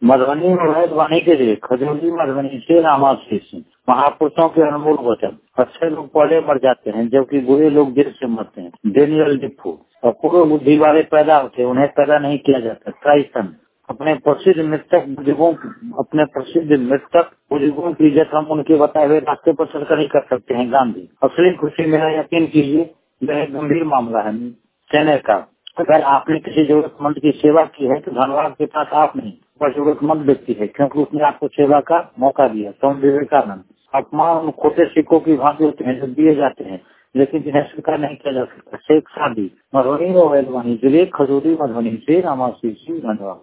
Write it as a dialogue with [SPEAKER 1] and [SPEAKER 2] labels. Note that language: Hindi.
[SPEAKER 1] मधुबनी में वैध वाणी के लिए खजूरी मधुबनी से रामाशीष महापुरुषों के अनमोल वचन। अच्छे लोग पहले मर जाते हैं जबकि बुरे लोग देर से मरते हैं। Daniel Defoe. और पूर्व बुद्धि वाले पैदा होते हैं, उन्हें पैदा नहीं किया जाता। ट्राइसन। अपने प्रसिद्ध मृतक बुजुर्गों की इज्जत हम उनके बताए हुए रास्ते पर चलकर ही कर सकते हैं। गांधी। असली खुशी मेरा यकीन कीजिए यह एक गंभीर मामला है। सेनेका। अगर आपने किसी जरूरतमंद की सेवा की है तो धन्यवाद के पास आप नहीं, वह जरूरतमंद व्यक्ति है क्योंकि उसने आपको सेवा का मौका दिया। स्वामी विवेकानंद। अपमान खोटे सिक्कों की भांति होते हैं जो दिए जाते हैं लेकिन जिन्हें स्वीकार नहीं किया जा सकता। शेख सादी। मधुबनी व वैधवानी जिले खजूरी मधुबनी से रामाशीष। धन्यवाद।